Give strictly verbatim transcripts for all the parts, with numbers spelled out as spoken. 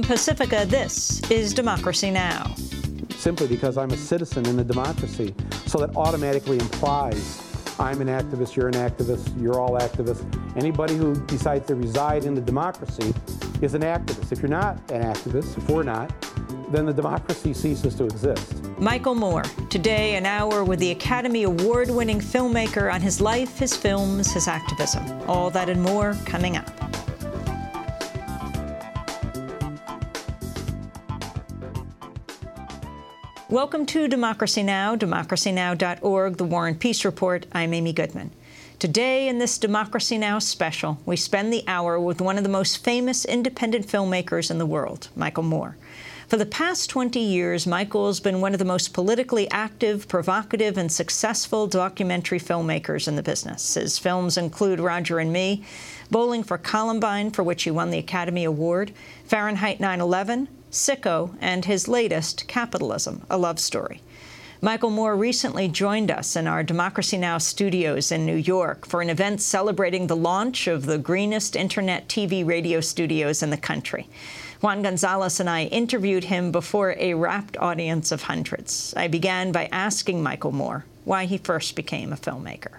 From Pacifica, this is Democracy Now! Simply because I'm a citizen in a democracy, so that automatically implies I'm an activist, you're an activist, you're all activists. Anybody who decides to reside in the democracy is an activist. If you're not an activist, if we're not, then the democracy ceases to exist. Michael Moore, today an hour with the Academy Award-winning filmmaker on his life, his films, his activism. All that and more coming up. Welcome to Democracy Now!, democracy now dot org, The War and Peace Report. I'm Amy Goodman. Today, in this Democracy Now! Special, we spend the hour with one of the most famous independent filmmakers in the world, Michael Moore. For the past twenty years, Michael has been one of the most politically active, provocative, and successful documentary filmmakers in the business. His films include Roger and Me, Bowling for Columbine, for which he won the Academy Award, Fahrenheit nine eleven, Sicko, and his latest, Capitalism, A Love Story. Michael Moore recently joined us in our Democracy Now! Studios in New York for an event celebrating the launch of the greenest internet T V radio studios in the country. Juan Gonzalez and I interviewed him before a rapt audience of hundreds. I began by asking Michael Moore why he first became a filmmaker.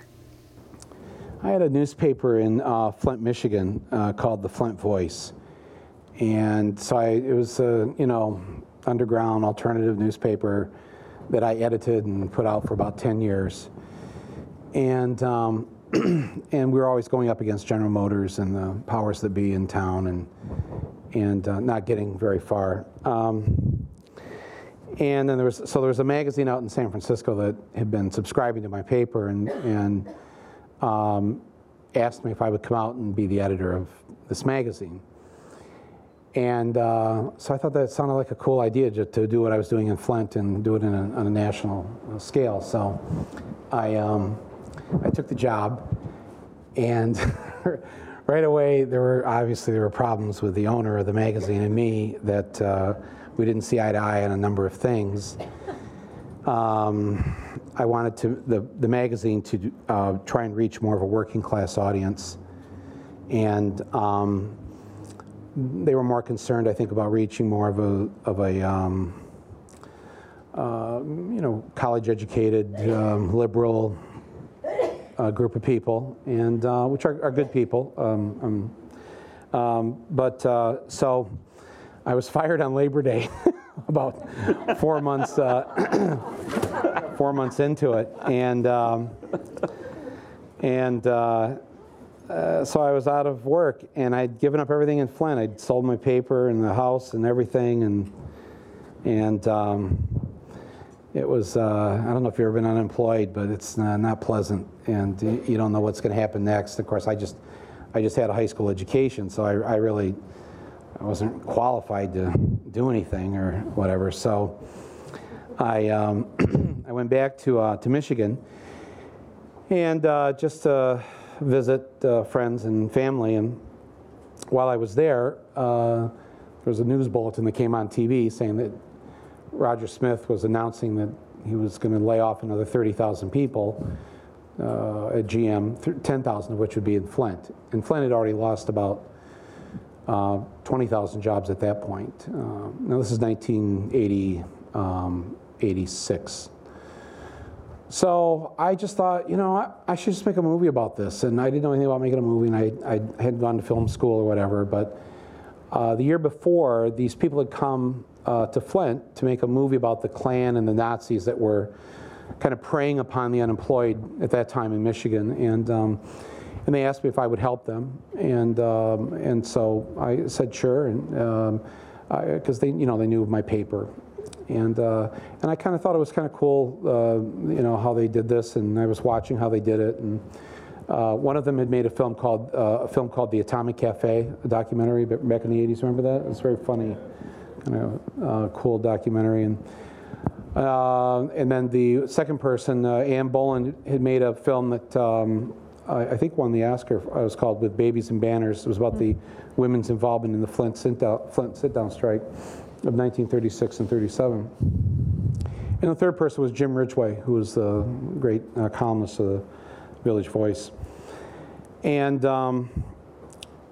I had a newspaper in uh, Flint, Michigan uh, called the Flint Voice. And so I, it was a, you know, underground alternative newspaper that I edited and put out for about ten years. And um, and we were always going up against General Motors and the powers that be in town, and and uh, not getting very far. Um, and then there was so there was a magazine out in San Francisco that had been subscribing to my paper and and um, asked me if I would come out and be the editor of this magazine. And uh, so I thought that sounded like a cool idea to, to do what I was doing in Flint and do it in a, on a national scale. So I, um, I took the job, and right away there were obviously there were problems with the owner of the magazine and me that uh, we didn't see eye to eye on a number of things. Um, I wanted to the the magazine to uh, try and reach more of a working class audience, and um, they were more concerned, I think, about reaching more of a of a um, uh, you know college-educated, um, liberal uh, group of people, and uh, which are, are good people. Um, um, um, but uh, so I was fired on Labor Day, about four months uh, four months into it, and um, and. Uh, Uh, so I was out of work, and I'd given up everything in Flint. I'd sold my paper and the house and everything, and and um, it was, uh, I don't know if you've ever been unemployed, but it's uh, not pleasant, and you, you don't know what's going to happen next. Of course, I just I just had a high school education, so I, I really I wasn't qualified to do anything or whatever. So I um, I went back to uh, to Michigan, and uh, just uh, visit uh, friends and family, and while I was there, uh, there was a news bulletin that came on T V saying that Roger Smith was announcing that he was going to lay off another thirty thousand people uh, at G M, ten thousand of which would be in Flint. And Flint had already lost about uh, twenty thousand jobs at that point. Uh, now this is nineteen eighty, um, eighty-six. So I just thought, you know, I, I should just make a movie about this. And I didn't know anything about making a movie, and I, I had gone to film school or whatever. But uh, the year before, these people had come uh, to Flint to make a movie about the Klan and the Nazis that were kind of preying upon the unemployed at that time in Michigan. And um, and they asked me if I would help them. And um, and so I said sure, and because um, they, you know, they knew of my paper. And uh, and I kind of thought it was kind of cool, uh, you know, how they did this, and I was watching how they did it. And uh, one of them had made a film called uh, a film called The Atomic Cafe, a documentary back in the eighties. Remember that? It was very funny, kind of uh, cool documentary. And uh, and then the second person, uh, Ann Boland, had made a film that um, I, I think won the Oscar. It was called With Babies and Banners. It was about the women's involvement in the Flint sit-down, Flint sit-down strike of nineteen thirty-six and thirty-seven. And the third person was Jim Ridgway, who was the great uh, columnist of the Village Voice. And um,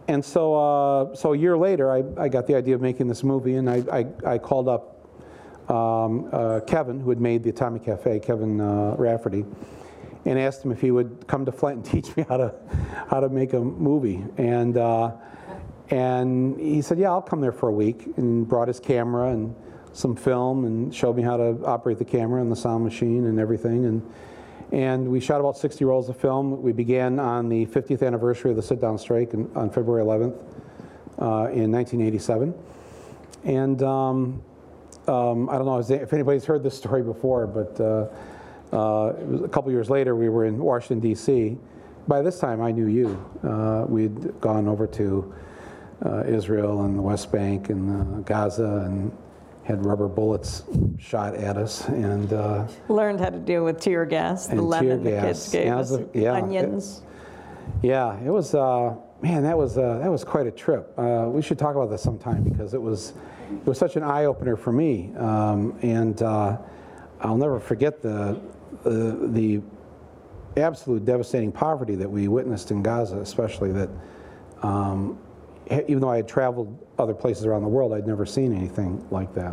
and so, uh, so a year later, I, I got the idea of making this movie, and I, I, I called up um, uh, Kevin, who had made the Atomic Cafe, Kevin uh, Rafferty, and asked him if he would come to Flint and teach me how to how to make a movie. And uh, and he said, yeah, I'll come there for a week, and brought his camera and some film and showed me how to operate the camera and the sound machine and everything. And and we shot about sixty rolls of film. We began on the fiftieth anniversary of the sit-down strike in, on February eleventh uh, in nineteen eighty-seven. And um, um, I don't know if anybody's heard this story before, but uh, uh, it was a couple years later, we were in Washington, D C By this time, I knew you. Uh, we'd gone over to uh, Israel and the West Bank and uh, Gaza, and had rubber bullets shot at us, and uh, learned how to deal with tear gas. The lemon the kids gave yeah, us, a, yeah, onions. It, yeah, it was. Uh, man, that was uh, that was quite a trip. Uh, we should talk about this sometime, because it was it was such an eye opener for me, um, and uh, I'll never forget the the the absolute devastating poverty that we witnessed in Gaza, especially that. Um, even though I had traveled other places around the world, I'd never seen anything like that.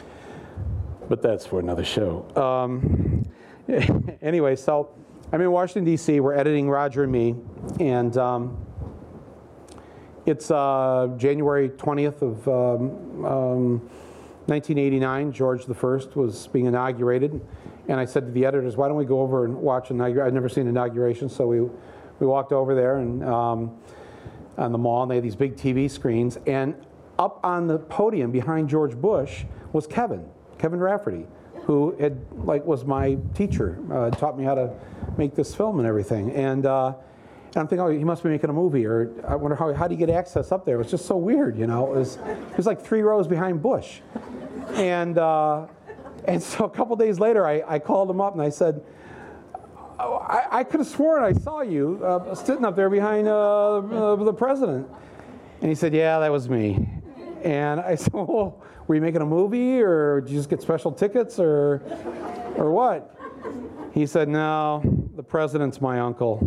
But that's for another show. Um, anyway, so I'm in Washington, D C We're editing Roger and Me, and um, it's uh, January twentieth of um, um, nineteen eighty-nine. George the First was being inaugurated, and I said to the editors, "Why don't we go over and watch inauguration?" I'd never seen inauguration, so we we walked over there and. Um, on the mall, and they had these big T V screens, and up on the podium behind George Bush was Kevin, Kevin Rafferty, who had, like, was my teacher, uh, taught me how to make this film and everything. And, uh, and I'm thinking, oh, he must be making a movie, or I wonder how, how do you get access up there? It was just so weird, you know. It was, it was like three rows behind Bush. And, uh, and so a couple days later, I, I called him up and I said, I, I could have sworn I saw you uh, sitting up there behind uh, uh, the president. And he said, yeah, that was me. And I said, well, were you making a movie, or did you just get special tickets, or, or what? He said, no, the president's my uncle.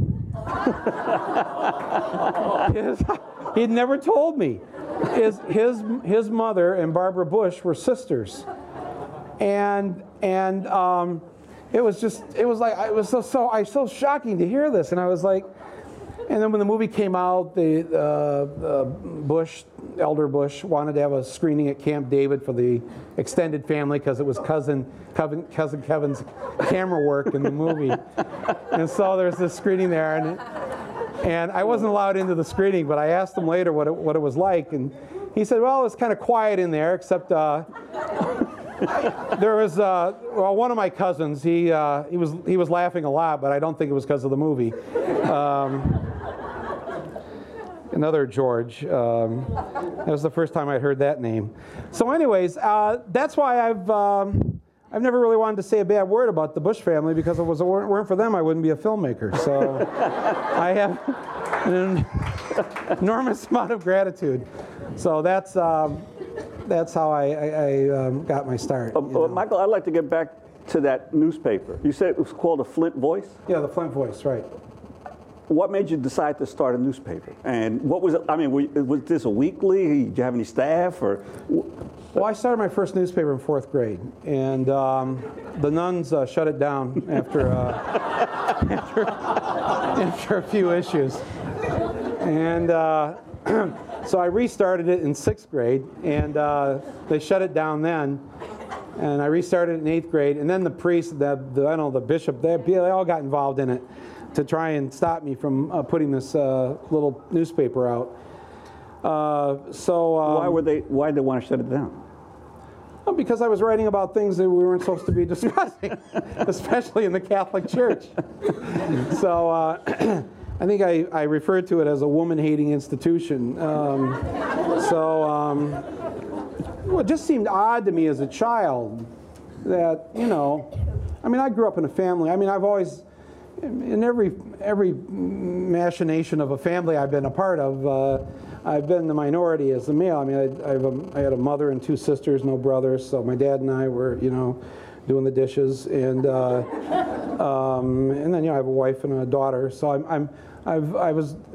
his, he'd never told me. His, his, his mother and Barbara Bush were sisters. And, and, um, It was just, it was like, it was so, so, I was so shocking to hear this. And I was like, and then when the movie came out, the uh, uh, Bush, Elder Bush, wanted to have a screening at Camp David for the extended family, because it was cousin, cousin, cousin Kevin's camera work in the movie. And so there's this screening there, and, and I wasn't allowed into the screening, but I asked him later what it, what it was like. And he said, well, it was kind of quiet in there, except, uh, there was uh, well, one of my cousins. He uh, he was he was laughing a lot, but I don't think it was because of the movie. Um, another George. Um, that was the first time I heard that name. So, anyways, uh, that's why I've um, I've never really wanted to say a bad word about the Bush family, because if it was, weren't for them, I wouldn't be a filmmaker. So I have an enormous amount of gratitude. So that's. Um, That's how I, I, I um, got my start. Uh, uh, Michael, I'd like to get back to that newspaper. You said it was called the Flint Voice? Yeah, the Flint Voice, right. What made you decide to start a newspaper? And what was it? I mean, was this a weekly? Did you have any staff? Or? Well, I started my first newspaper in fourth grade, and um, the nuns uh, shut it down after, uh, after, after a few issues. And uh, so I restarted it in sixth grade, and uh, they shut it down then. And I restarted it in eighth grade, and then the priest, the, the I don't know, the bishop, they, they all got involved in it to try and stop me from uh, putting this uh, little newspaper out. Uh, so um, why were they? Why did they want to shut it down? Well, because I was writing about things that we weren't supposed to be discussing, especially in the Catholic Church. So. Uh, I think I, I referred to it as a woman-hating institution. Um, so, um, well, it just seemed odd to me as a child that, you know, I mean, I grew up in a family. I mean, I've always, in every every machination of a family I've been a part of, uh, I've been the minority as a male. I mean, I, I, have a, I had a mother and two sisters, no brothers. So my dad and I were, you know, doing the dishes, and uh, um, and then you know I have a wife and a daughter. So I'm, I'm I've I was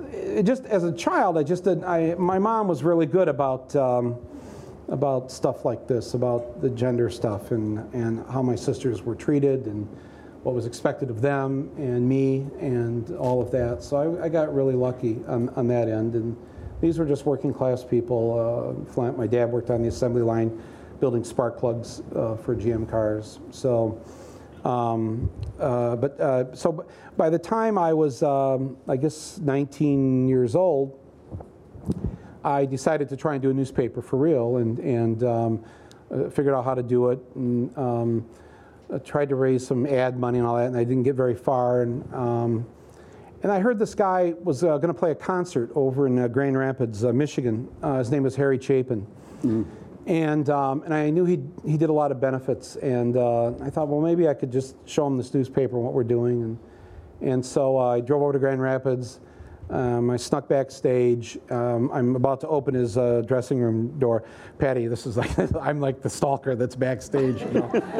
it just as a child, I just did. I my mom was really good about um, about stuff like this, about the gender stuff, and and how my sisters were treated, and what was expected of them and me, and all of that. So I, I got really lucky on on that end, and these were just working class people. Uh, Flint, my dad worked on the assembly line, building spark plugs uh, for G M cars. So. Um, uh, but uh, so by the time I was, um, I guess, nineteen years old, I decided to try and do a newspaper for real, and and um, uh, figured out how to do it, and um, I tried to raise some ad money and all that, and I didn't get very far. And um, and I heard this guy was uh, going to play a concert over in uh, Grand Rapids, uh, Michigan. Uh, his name was Harry Chapin. Mm-hmm. And um, and I knew he he did a lot of benefits, and uh, I thought, well, maybe I could just show him this newspaper and what we're doing, and and so uh, I drove over to Grand Rapids. Um, I snuck backstage. Um, I'm about to open his uh, dressing room door. Patty, this is like I'm like the stalker that's backstage. You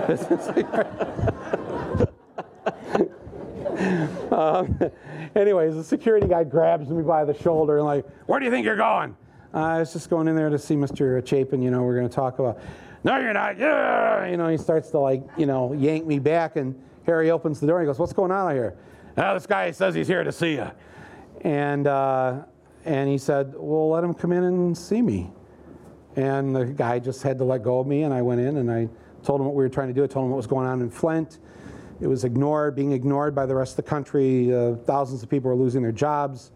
know? um, anyways, the security guy grabs me by the shoulder and like, where do you think you're going? Uh, I was just going in there to see Mister Chapin, you know, we're going to talk about, no, you're not, yeah, you know, he starts to like, you know, yank me back, and Harry opens the door, and he goes, what's going on out here? Oh, this guy says he's here to see you. And, uh, and he said, well, let him come in and see me. And the guy just had to let go of me, and I went in, and I told him what we were trying to do. I told him what was going on in Flint. It was ignored, being ignored by the rest of the country. Uh, thousands of people were losing their jobs.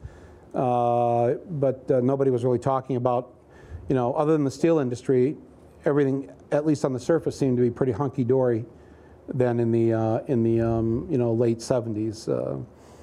Uh, but uh, nobody was really talking about, you know, other than the steel industry, everything, at least on the surface, seemed to be pretty hunky-dory then in the uh, in the um, you know late seventies. Uh,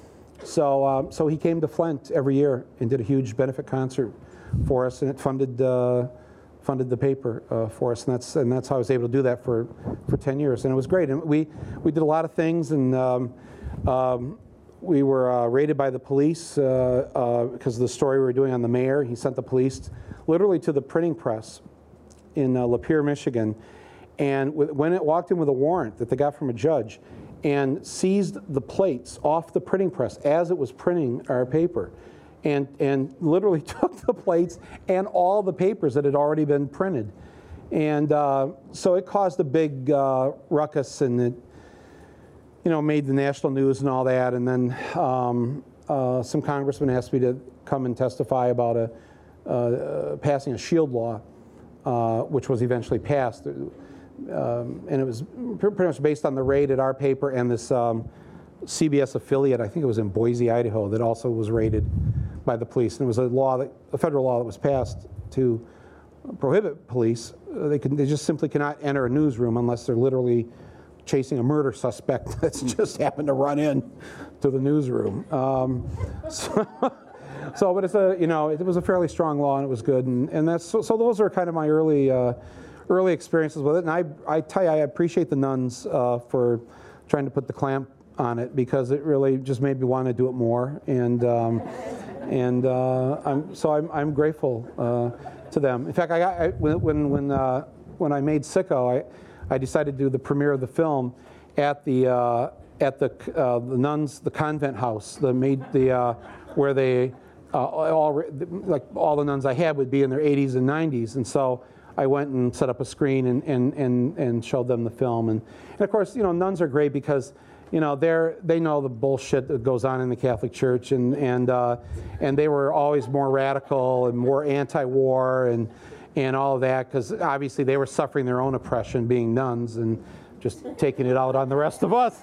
so um, so he came to Flint every year and did a huge benefit concert for us, and it funded uh, funded the paper uh, for us, and that's and that's how I was able to do that for for ten years, and it was great. And we we did a lot of things, and. Um, um, We were uh, raided by the police uh, uh, because of the story we were doing on the mayor. He sent the police literally to the printing press in uh, Lapeer, Michigan, and w- when it walked in with a warrant that they got from a judge, and seized the plates off the printing press as it was printing our paper, and and literally took the plates and all the papers that had already been printed, and uh, so it caused a big uh, ruckus, and it. You know, made the national news and all that, and then um, uh, some congressman asked me to come and testify about a, uh, passing a SHIELD law, uh, which was eventually passed, um, and it was pretty much based on the raid at our paper and this um, C B S affiliate. I think it was in Boise, Idaho, that also was raided by the police, and it was a law, that, a federal law that was passed to prohibit police. They can, they just simply cannot enter a newsroom unless they're literally chasing a murder suspect that's just happened to run in to the newsroom. Um, so, so, but it's a, you know, it was a fairly strong law, and it was good, and, and that's, so, so those are kind of my early, uh, early experiences with it, and I, I tell you, I appreciate the nuns uh, for trying to put the clamp on it, because it really just made me want to do it more, and um, and uh, I'm, so I'm, I'm grateful uh, to them. In fact, I, got, I when when uh, when I made Sicko, I. I decided to do the premiere of the film at the uh, at the uh, the nuns, the convent house, the made the uh, where they uh, all like all the nuns I had would be in their eighties and nineties, and so I went and set up a screen and and and, and showed them the film, and, and of course, you know, nuns are great because, you know, they're they know the bullshit that goes on in the Catholic Church, and and uh, and they were always more radical and more anti-war and. and all of that, because obviously they were suffering their own oppression being nuns and just taking it out on the rest of us.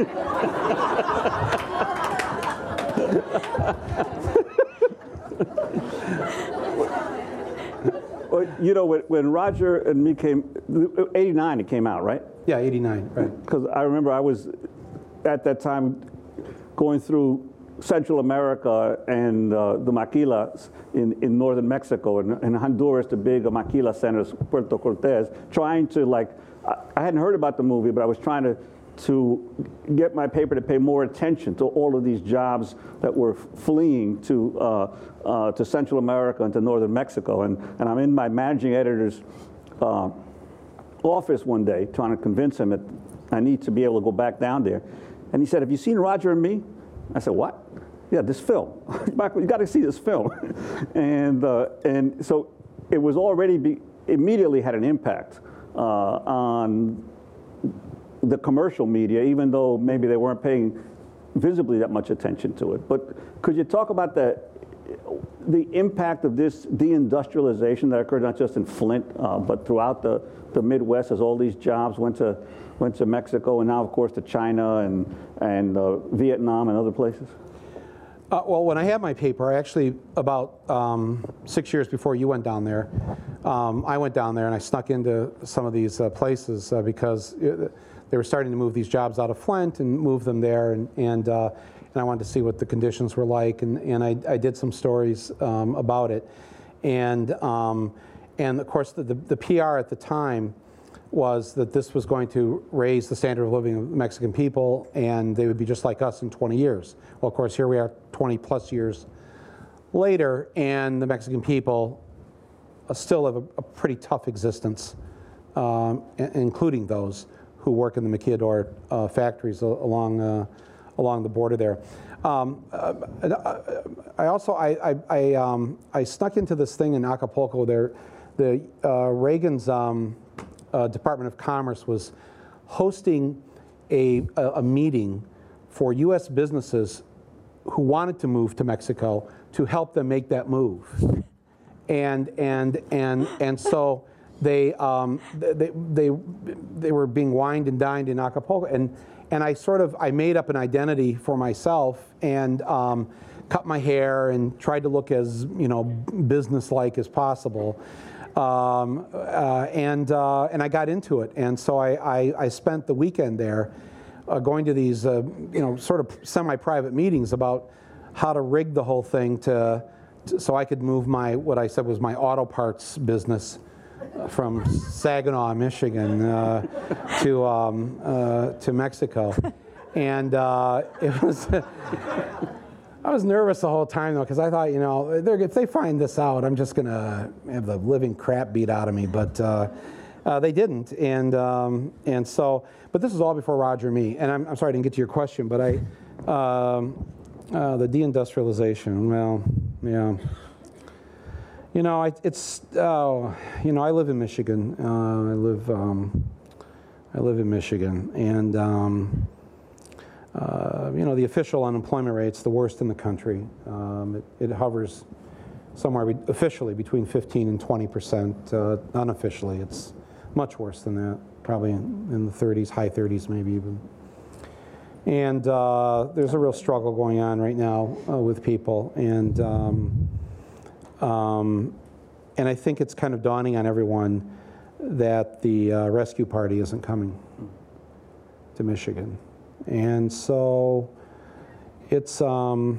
Well, you know, when, when Roger and me came, eighty-nine it came out, right? Yeah, eighty-nine, right. Because I remember I was, at that time, going through Central America and uh, the maquilas in, in northern Mexico, and, and Honduras, the big maquila centers, Puerto Cortez, trying to, like, I, I hadn't heard about the movie, but I was trying to to get my paper to pay more attention to all of these jobs that were fleeing to uh, uh, to Central America and to northern Mexico. And, and I'm in my managing editor's uh, office one day trying to convince him that I need to be able to go back down there. And he said, have you seen Roger and me? I said, what? yeah, this film. Michael, you got to see this film. and uh, and so it was already be, immediately had an impact uh, on the commercial media, even though maybe they weren't paying visibly that much attention to it. But could you talk about the the impact of this deindustrialization that occurred not just in Flint, uh, but throughout the, the Midwest, as all these jobs went to went to Mexico, and now, of course, to China and and uh, Vietnam and other places? Uh, well, when I had my paper, I actually, about um, six years before you went down there, um, I went down there and I snuck into some of these uh, places uh, because it, they were starting to move these jobs out of Flint and move them there, and and, uh, and I wanted to see what the conditions were like, and, and I, I did some stories um, about it, and um, and of course the, the the P R at the time was that this was going to raise the standard of living of the Mexican people, and they would be just like us in twenty years. Well, of course, here we are twenty plus years later, and the Mexican people uh, still have a, a pretty tough existence, um, including those who work in the maquiladora uh, factories along uh, along the border there. Um, uh, I also I I, I, um, I snuck into this thing in Acapulco. There, the uh, Reagan's um, uh, Department of Commerce was hosting a, a a meeting for U S businesses who wanted to move to Mexico to help them make that move, and and and and so. They, um, they, they, they were being wined and dined in Acapulco, and, and I sort of, I made up an identity for myself and um, cut my hair and tried to look as, you know, business-like as possible. Um, uh, and, uh, and I got into it, and so I, I, I spent the weekend there uh, going to these, uh, you know, sort of semi-private meetings about how to rig the whole thing to, to, so I could move my, what I said was my auto parts business from Saginaw, Michigan, uh, to um, uh, to Mexico, and uh, it was. I was nervous the whole time though, because I thought, you know, if they find this out, I'm just gonna have the living crap beat out of me. But uh, uh, they didn't, and um, and so. But this is all before Roger and me. And I'm, I'm sorry I didn't get to your question, but I um, uh, the deindustrialization. Well, yeah. You know, I, it's, uh, you know, I live in Michigan. Uh, I live, um, I live in Michigan, and um, uh, you know, the official unemployment rate's the worst in the country. Um, it, it hovers somewhere be officially between fifteen and twenty percent. Uh, unofficially, it's much worse than that. Probably in, in the thirties, high thirties, maybe even. And uh, there's a real struggle going on right now uh, with people, and. Um, Um, and I think it's kind of dawning on everyone that the uh, rescue party isn't coming to Michigan. And so it's, um,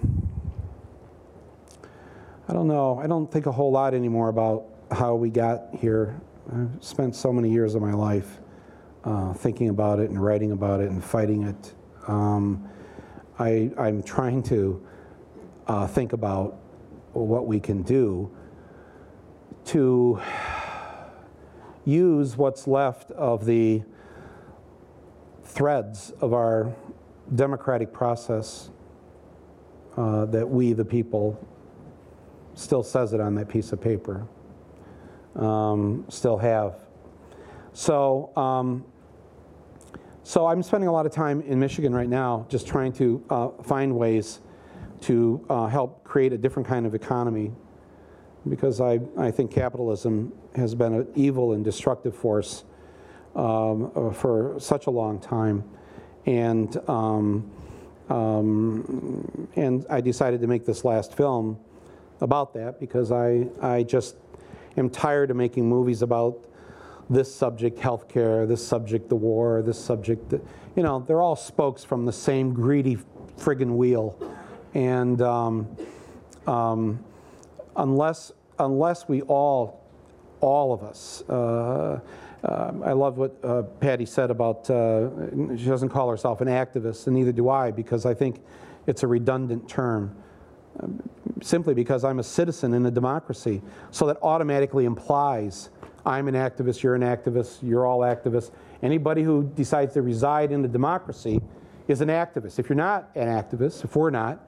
I don't know, I don't think a whole lot anymore about how we got here. I've spent so many years of my life uh, thinking about it and writing about it and fighting it. Um, I, I'm trying to uh, think about what we can do to use what's left of the threads of our democratic process uh, that we, the people, still says it on that piece of paper, um, still have. So, um, so I'm spending a lot of time in Michigan right now just trying to uh, find ways to uh, help create a different kind of economy, because I, I think capitalism has been an evil and destructive force um, uh, for such a long time. And, um, um, and I decided to make this last film about that because I, I just am tired of making movies about this subject, healthcare, this subject, the war, this subject, the, you know, they're all spokes from the same greedy friggin' wheel. And um, um, unless unless we all, all of us, uh, uh, I love what uh, Patty said about, uh, she doesn't call herself an activist, and neither do I, because I think it's a redundant term, um, simply because I'm a citizen in a democracy. So that automatically implies I'm an activist, you're an activist, you're all activists. Anybody who decides to reside in a democracy is an activist. If you're not an activist, if we're not,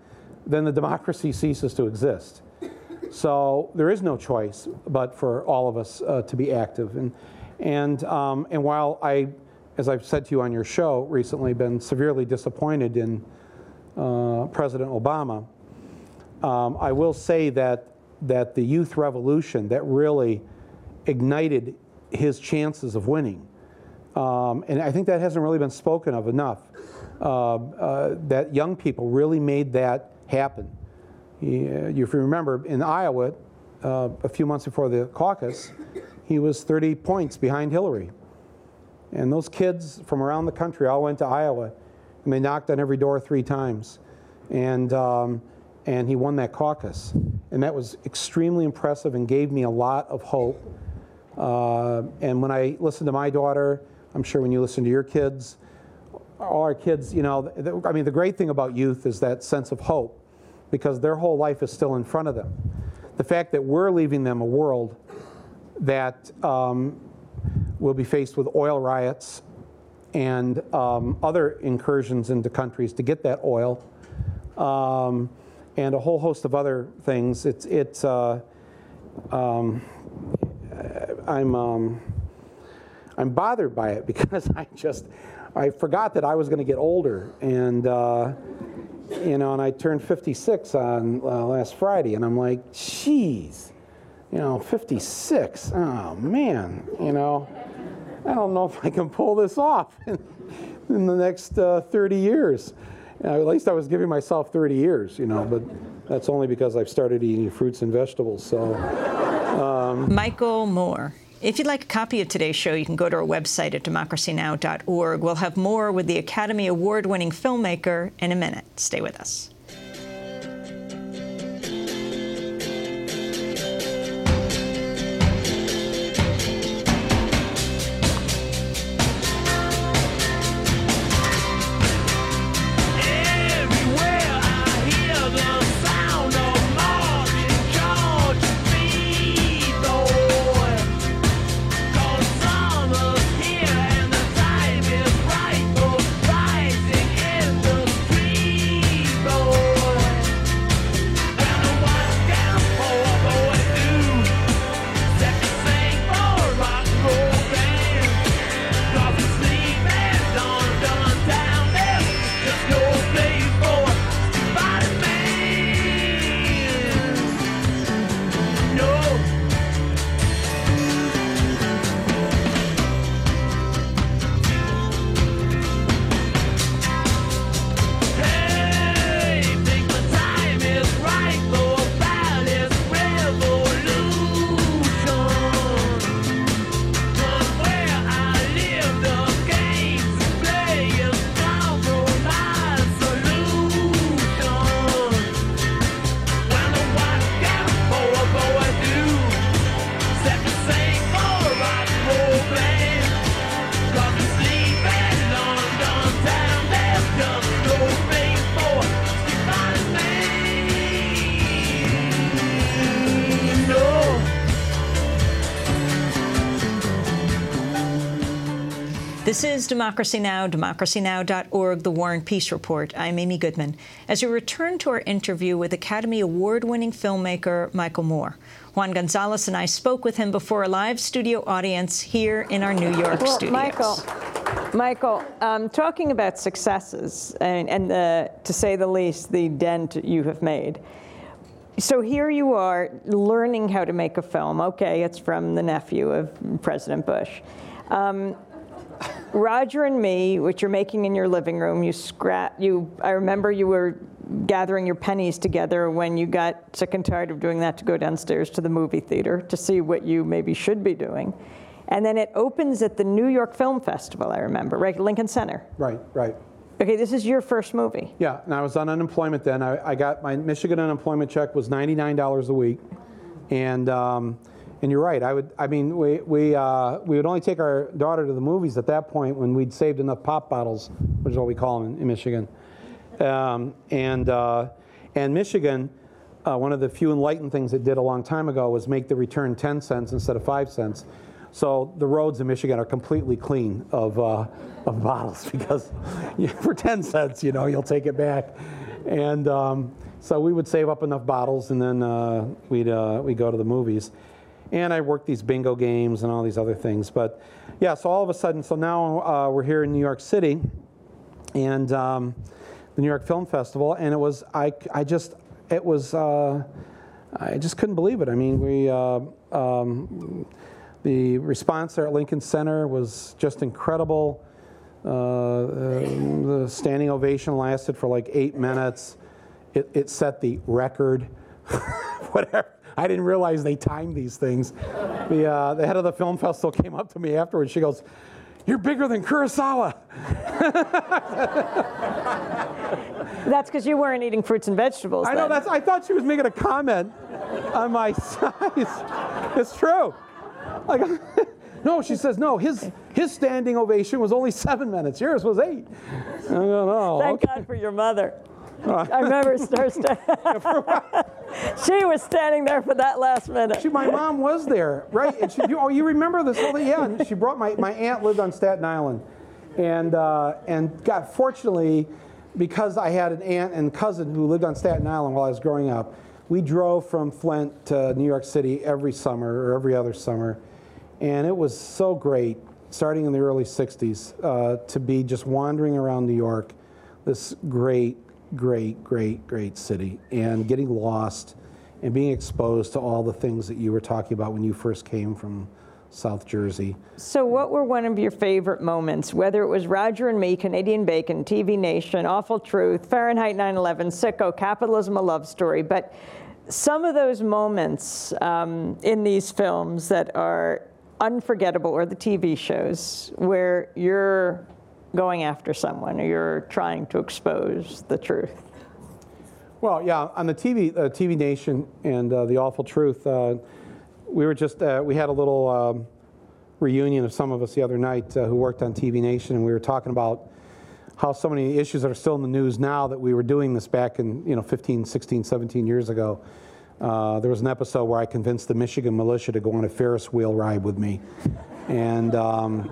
then the democracy ceases to exist. So there is no choice but for all of us uh, to be active. And, and, um, and while I, as I've said to you on your show recently, been severely disappointed in uh, President Obama, um, I will say that, that the youth revolution that really ignited his chances of winning, um, and I think that hasn't really been spoken of enough, uh, uh, that young people really made that happen. He, uh, if you remember, in Iowa, uh, a few months before the caucus, he was thirty points behind Hillary. And those kids from around the country all went to Iowa, and they knocked on every door three times. And, um, and he won that caucus. And that was extremely impressive and gave me a lot of hope. Uh, and when I listen to my daughter, I'm sure when you listen to your kids, all our kids, you know, the, I mean, the great thing about youth is that sense of hope, because their whole life is still in front of them. The fact that we're leaving them a world that um, will be faced with oil riots and um, other incursions into countries to get that oil, um, and a whole host of other things. It's, it's uh, um, I'm, um, I'm bothered by it because I just, I forgot that I was going to get older, and uh, you know, and I turned fifty-six on uh, last Friday, and I'm like, geez, you know, fifty-six, oh man, you know, I don't know if I can pull this off in, in the next uh, thirty years. Uh, at least I was giving myself thirty years, you know, but that's only because I've started eating fruits and vegetables, so. Um. Michael Moore. If you'd like a copy of today's show, you can go to our website at democracy now dot org. We'll have more with the Academy Award-winning filmmaker in a minute. Stay with us. This is Democracy Now!, democracy now dot org, The War and Peace Report. I'm Amy Goodman. As we return to our interview with Academy Award-winning filmmaker Michael Moore, Juan Gonzalez and I spoke with him before a live studio audience here in our New York well, studios. Michael, Michael, um, talking about successes, and, and the, to say the least, the dent you have made. So here you are learning how to make a film. Okay, it's from the nephew of President Bush. Um, Roger and Me, which you're making in your living room, you scrap. You, I remember you were gathering your pennies together when you got sick and tired of doing that to go downstairs to the movie theater to see what you maybe should be doing. And then it opens at the New York Film Festival, I remember, right, Lincoln Center. Right, right. Okay, this is your first movie. Yeah, and I was on unemployment then. I, I got, my Michigan unemployment check was ninety-nine dollars a week. And um, and you're right, I would, I mean, we, we, uh, we would only take our daughter to the movies at that point when we'd saved enough pop bottles, which is what we call them in, in Michigan. Um, and, uh, and Michigan, uh, one of the few enlightened things it did a long time ago was make the return ten cents instead of five cents. So the roads in Michigan are completely clean of, uh, of bottles because for ten cents, you know, you'll take it back. And, um, So we would save up enough bottles, and then uh, we'd uh, we'd go to the movies. And I worked these bingo games and all these other things. But yeah, so all of a sudden, so now uh, we're here in New York City, and um, the New York Film Festival, and it was I I just it was uh, I just couldn't believe it. I mean, we uh, um, the response there at Lincoln Center was just incredible. Uh, uh, the standing ovation lasted for like eight minutes. It, it set the record. Whatever. I didn't realize they timed these things. The, uh, the head of the film festival came up to me afterwards. She goes, "You're bigger than Kurosawa." That's because you weren't eating fruits and vegetables. I then. know. That's. I thought she was making a comment on my size. It's true. Like, no, she says no. His his standing ovation was only seven minutes. Yours was eight. I don't know. Thank Okay. God for your mother. I remember her sta- she was standing there for that last minute. She, my mom was there, right? And she, oh, you remember this whole thing? Yeah. And she brought my my aunt lived on Staten Island, and uh, and God, fortunately, because I had an aunt and cousin who lived on Staten Island while I was growing up, we drove from Flint to New York City every summer or every other summer, and it was so great, starting in the early sixties, uh, to be just wandering around New York, this great. Great, great, great city, and getting lost and being exposed to all the things that you were talking about when you first came from South Jersey. So what were one of your favorite moments, whether it was Roger and Me, Canadian Bacon, T V Nation, Awful Truth, Fahrenheit nine eleven, Sicko, Capitalism, A Love Story, but some of those moments um, in these films that are unforgettable, or the T V shows, where you're going after someone, or you're trying to expose the truth? Well, yeah, on the T V, uh, T V Nation and uh, The Awful Truth, uh, we were just, uh, we had a little um, reunion of some of us the other night uh, who worked on T V Nation, and we were talking about how so many issues that are still in the news now that we were doing this back in, you know, fifteen, sixteen, seventeen years ago. Uh, there was an episode where I convinced the Michigan militia to go on a Ferris wheel ride with me. And, um,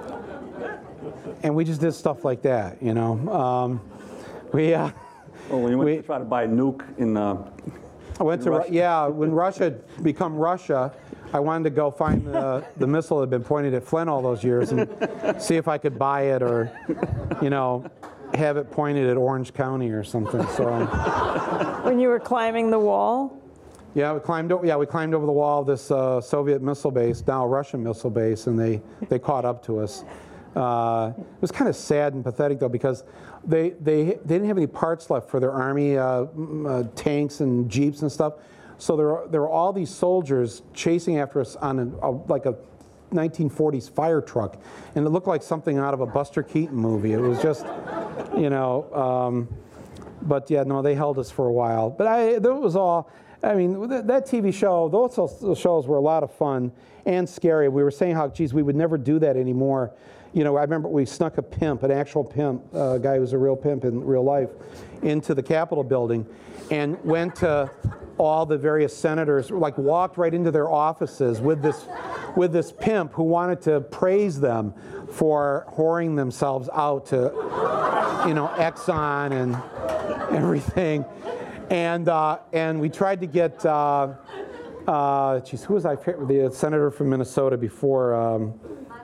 And we just did stuff like that, you know. Um, we, uh, Oh, when you went we, to try to buy a nuke in, uh, I went in to Ru- Russia. yeah. When Russia had become Russia, I wanted to go find the the missile that had been pointed at Flint all those years and see if I could buy it, or, you know, have it pointed at Orange County or something. So. When you were climbing the wall? Yeah, we climbed. Yeah, we climbed over the wall of this uh, Soviet missile base, now a Russian missile base, and they they caught up to us. Uh, it was kind of sad and pathetic, though, because they, they, they didn't have any parts left for their army uh, uh, tanks and jeeps and stuff. So there were, there were all these soldiers chasing after us on a, a, like a nineteen forties fire truck. And it looked like something out of a Buster Keaton movie. It was just, you know, um, but yeah, no, they held us for a while. But I, that was all, I mean, that, that T V show, those shows were a lot of fun and scary. We were saying how, geez, we would never do that anymore. You know, I remember we snuck a pimp, an actual pimp, a guy who was a real pimp in real life, into the Capitol building, and went to all the various senators, like walked right into their offices with this, with this pimp who wanted to praise them for whoring themselves out to, you know, Exxon and everything, and uh, and we tried to get, uh, uh, geez, who was I? The senator from Minnesota before. Um,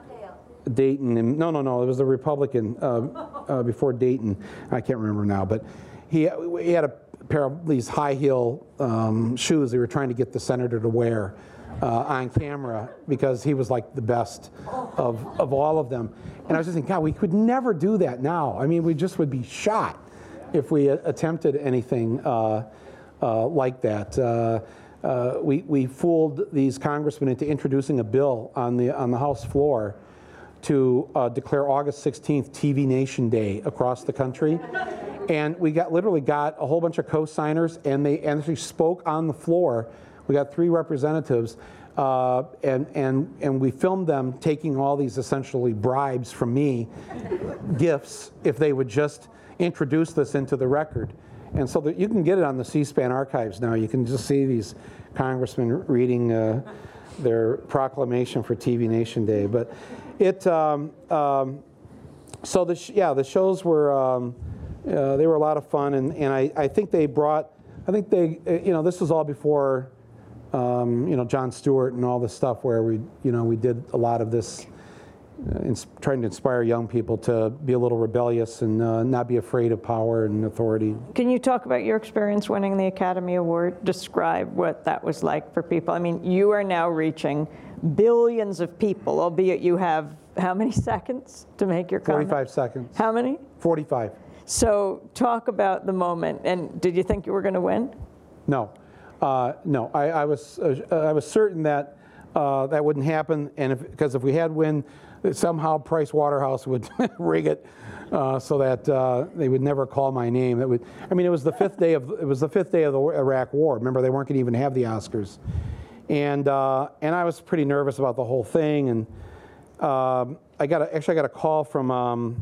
Dayton, and no, no, no, it was the Republican uh, uh, before Dayton. I can't remember now, but he, he had a pair of these high heel um, shoes they were trying to get the senator to wear uh, on camera because he was like the best of, of all of them. And I was just thinking, God, we could never do that now. I mean, we just would be shot if we attempted anything uh, uh, like that. Uh, uh, we, we fooled these congressmen into introducing a bill on the, on the House floor to uh, declare August sixteenth T V Nation Day across the country. And we got literally got a whole bunch of co-signers, and they actually spoke on the floor. We got three representatives, uh, and, and, and we filmed them taking all these essentially bribes from me, gifts, if they would just introduce this into the record. And so that you can get it on the C-SPAN archives now. You can just see these congressmen reading uh, their proclamation for T V Nation Day. But it, um, um, so the sh yeah, the shows were, um, uh, they were a lot of fun, and, and I, I think they brought I think they, you know, this was all before, um, you know, Jon Stewart and all this stuff where we, you know, we did a lot of this, uh, ins- trying to inspire young people to be a little rebellious and uh, not be afraid of power and authority. Can you talk about your experience winning the Academy Award? Describe what that was like for people. I mean, you are now reaching billions of people, albeit you have how many seconds to make your comment? forty-five seconds. How many? forty-five. So talk about the moment. And did you think you were going to win? No, uh, no. I, I was uh, I was certain that uh, that wouldn't happen, and if, because if we had win, somehow Price Waterhouse would rig it uh, so that uh, they would never call my name. That would. I mean, it was the fifth day of it was the fifth day of the Iraq War. Remember, they weren't going to even have the Oscars, and uh, and I was pretty nervous about the whole thing. And um, I got a, actually I got a call from. Um,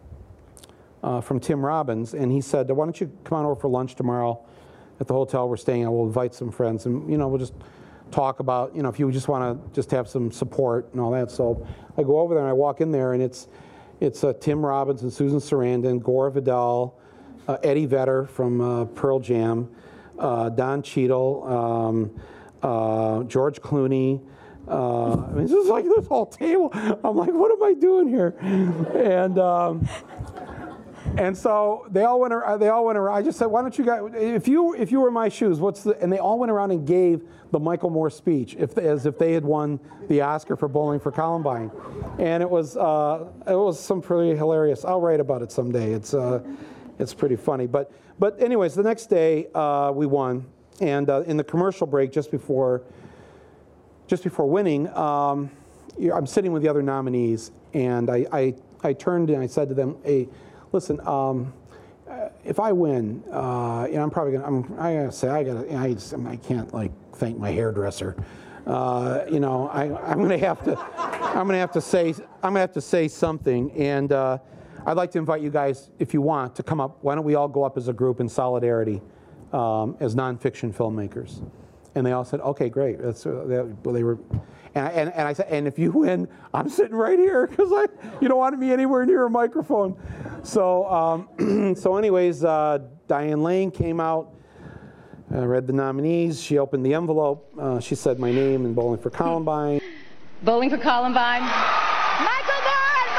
Uh, from Tim Robbins, and he said, why don't you come on over for lunch tomorrow at the hotel we're staying at. We'll invite some friends, and you know, we'll just talk about, you know, if you just want to just have some support and all that. So I go over there and I walk in there, and it's it's uh, Tim Robbins and Susan Sarandon, Gore Vidal, uh, Eddie Vedder from uh, Pearl Jam, uh, Don Cheadle, um, uh, George Clooney. Uh, I mean, this is like this whole table. I'm like, what am I doing here? And um, And so they all went. Around, they all went around. I just said, "Why don't you guys? If you if you were in my shoes, what's the?" And they all went around and gave the Michael Moore speech, if as if they had won the Oscar for Bowling for Columbine, and it was uh, it was some pretty hilarious. I'll write about it someday. It's uh, it's pretty funny. But but anyways, the next day uh, we won, and uh, in the commercial break just before just before winning, um, I'm sitting with the other nominees, and I I, I turned and I said to them, "Hey, listen, um, if I win, uh, you know, I'm probably gonna. I'm. I gotta say, I gotta. I, just, I can't like thank my hairdresser. Uh, you know, I, I'm gonna have to. I'm gonna have to say. I'm gonna have to say something. And uh, I'd like to invite you guys, if you want, to come up. Why don't we all go up as a group in solidarity um, as nonfiction filmmakers?" And they all said, "Okay, great." That's uh, they, well, they were. And I, and, and I said, and if you win, I'm sitting right here because I, you don't want to be anywhere near a microphone. So, um, so anyways, uh, Diane Lane came out, uh, read the nominees. She opened the envelope. Uh, she said my name and Bowling for Columbine. Bowling for Columbine. Michael Moore and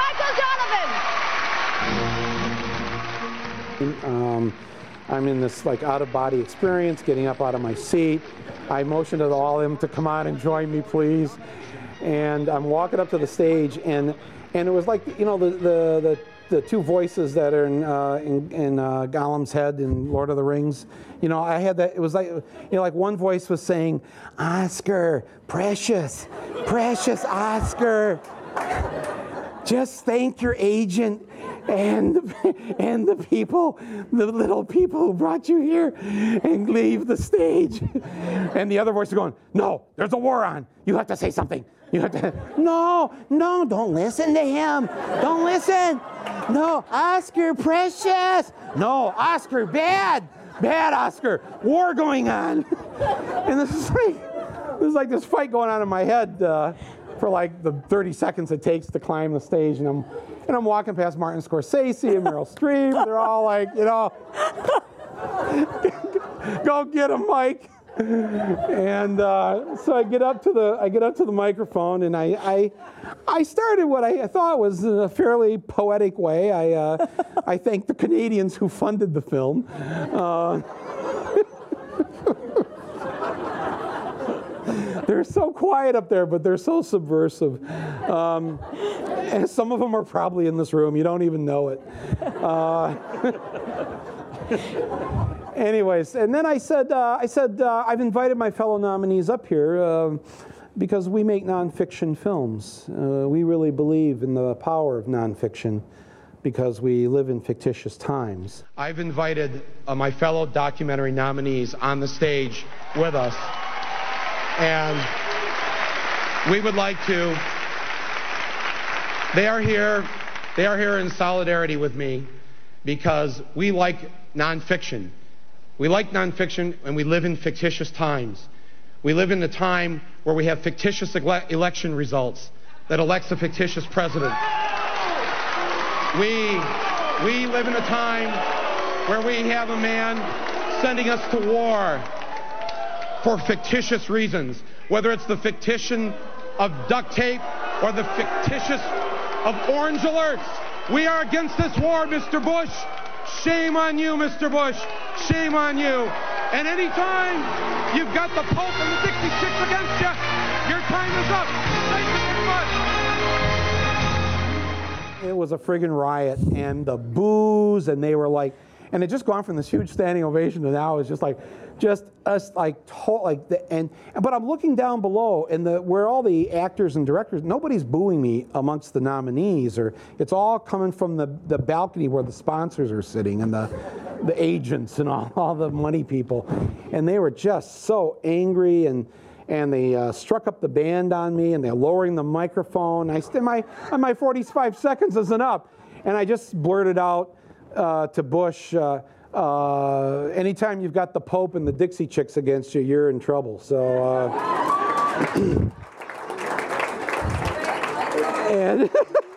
Michael Donovan. Um, I'm in this like out-of-body experience, getting up out of my seat. I motioned to all of them to come on and join me, please. And I'm walking up to the stage, and and it was like, you know, the the the, the two voices that are in uh, in, in uh, Gollum's head in Lord of the Rings. You know, I had that. It was like, you know, like one voice was saying, "Oscar, precious, precious Oscar. Just thank your agent and the, and the people, the little people who brought you here, and leave the stage." And the other voice is going, "No, there's a war on. You have to say something. You have to." "No, no, don't listen to him. Don't listen. No, Oscar, precious. No, Oscar, bad, bad Oscar. War going on." And this is like, this is like this fight going on in my head. Uh, for like the thirty seconds it takes to climb the stage, and I'm and I'm walking past Martin Scorsese and Meryl Streep. They're all like, you know, "Go get him, Mike." And uh, so I get up to the I get up to the microphone, and I I, I started what I thought was in a fairly poetic way. I uh, I thanked the Canadians who funded the film. Uh, They're so quiet up there, but they're so subversive. Um, and some of them are probably in this room. You don't even know it. Uh, anyways, and then I said, uh, I said, uh, I've invited my fellow nominees up here uh, because we make nonfiction films. Uh, we really believe in the power of nonfiction because we live in fictitious times. I've invited uh, my fellow documentary nominees on the stage with us. And we would like to, they are here, they are here in solidarity with me because we like nonfiction. We like nonfiction, and we live in fictitious times. We live in a time where we have fictitious ele- election results that elects a fictitious president. We, we live in a time where we have a man sending us to war for fictitious reasons, whether it's the fictition of duct tape or the fictitious of orange alerts. We are against this war, Mister Bush. Shame on you, Mister Bush. Shame on you. And any time you've got the Pope and the Dixie Chicks against you, your time is up. Thank you very much. It was a friggin' riot, and the boos, and they were like, and it just gone from this huge standing ovation to now it's just like, just us like, to, like the, and, but I'm looking down below, and the where all the actors and directors, nobody's booing me amongst the nominees, or it's all coming from the, the balcony where the sponsors are sitting, and the, the agents and all, all the money people, and they were just so angry, and and they uh, struck up the band on me, and they're lowering the microphone. I st- my my forty-five seconds isn't up, and I just blurted out uh, to Bush, uh, uh, anytime you've got the Pope and the Dixie Chicks against you, you're in trouble. So, uh, and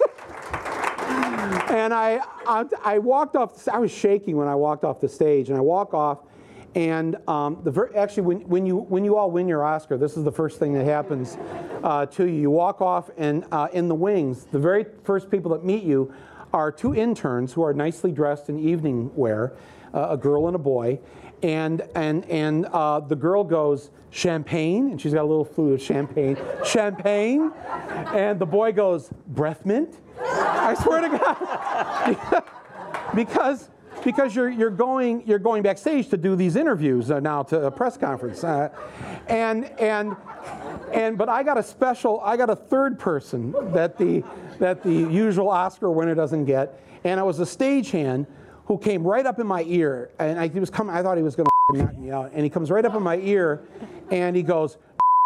and I, I I walked off. I was shaking when I walked off the stage, and I walk off. And um, the ver- actually, when, when you when you all win your Oscar, this is the first thing that happens uh, to you. You walk off, and uh, in the wings, the very first people that meet you are two interns who are nicely dressed in evening wear, uh, a girl and a boy. And and and uh, the girl goes, champagne, and she's got a little flute of champagne, champagne, and the boy goes, breath mint. I swear to God, because. Because you're you're going you're going backstage to do these interviews uh, now to a press conference, uh, and and and but I got a special I got a third person that the that the usual Oscar winner doesn't get, and it was a stagehand who came right up in my ear, and I, he was coming I thought he was going to knock me out, and he comes right up in my ear, and he goes,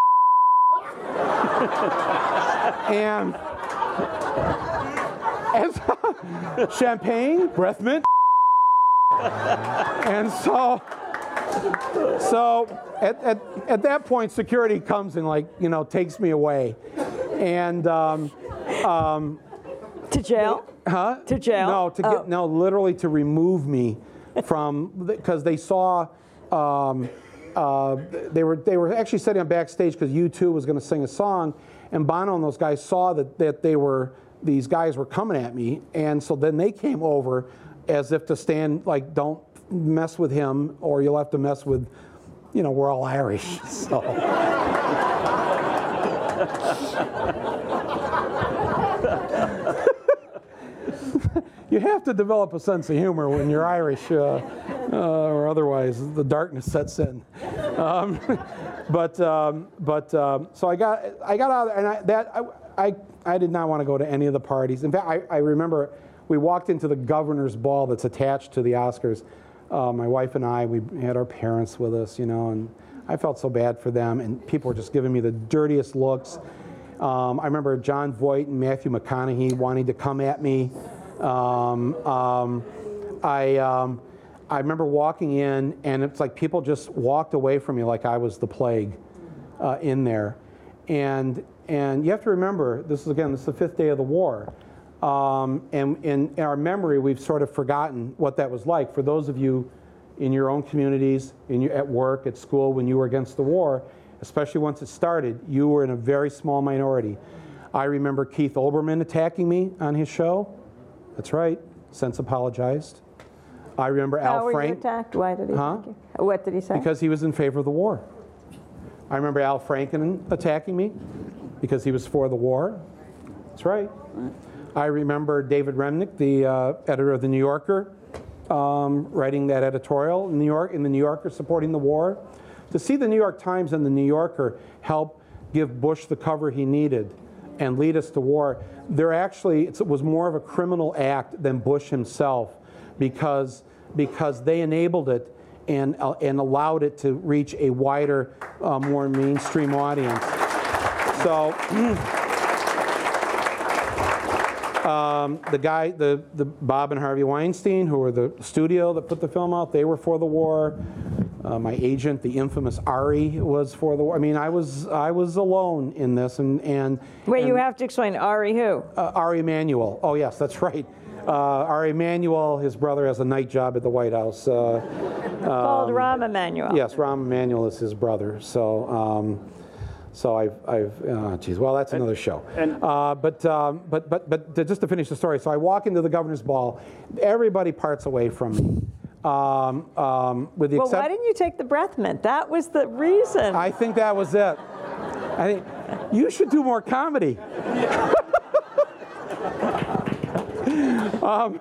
and and so, champagne, breath mint. And so, so at, at, at that point, security comes and, like, you know, takes me away. And um, um, to jail? They, huh? To jail? No, to get oh. no, literally to remove me from, because they saw um, uh, they were they were actually setting up backstage because U two was going to sing a song, and Bono and those guys saw that that they were these guys were coming at me, and so then they came over. As if to stand, like, don't mess with him, or you'll have to mess with, you know, we're all Irish, so. You have to develop a sense of humor when you're Irish, uh, uh, or otherwise the darkness sets in. Um, but um, but um, so I got I got out, and I, that I, I I did not want to go to any of the parties. In fact, I, I remember. We walked into the governor's ball that's attached to the Oscars. Uh, my wife and I, we had our parents with us, you know, and I felt so bad for them, and people were just giving me the dirtiest looks. Um, I remember John Voight and Matthew McConaughey wanting to come at me. Um, um, I, um, I remember walking in, and it's like people just walked away from me like I was the plague uh, in there. And, and you have to remember, this is, again, this is the fifth day of the war. Um, and in our memory, we've sort of forgotten what that was like. For those of you in your own communities, in your, at work, at school, when you were against the war, especially once it started, you were in a very small minority. I remember Keith Olbermann attacking me on his show. That's right, since apologized. I remember How Al were Frank. you attacked? Why did he huh? attack you? What did he say? Because he was in favor of the war. I remember Al Franken attacking me because he was for the war. That's right. right. I remember David Remnick, the uh, editor of The New Yorker, um, writing that editorial in New York, in The New Yorker, supporting the war. To see The New York Times and The New Yorker help give Bush the cover he needed and lead us to war, there actually, it was more of a criminal act than Bush himself, because, because they enabled it and, uh, and allowed it to reach a wider, uh, more mainstream audience. So. Um, the guy, the, the Bob and Harvey Weinstein, who were the studio that put the film out, they were for the war. Uh, Uh, my agent, the infamous Ari, was for the war. I mean, I was I was alone in this, and and Wait, and, you have to explain Ari who? uh, Ari Emanuel. Oh yes, that's right. Uh, Ari Emanuel, his brother has a night job at the White House. Uh, Called um, Rahm Emanuel. Yes, Rahm Emanuel is his brother. So. Um, So I've, I've, oh geez, well that's another show. and- uh, but, um, but, but, but to, just to finish the story, so I walk into the governor's ball, everybody parts away from me, um, um, with the Well, exception. why didn't you take the breath mint? That was the reason. I think that was it. I think you should do more comedy. um,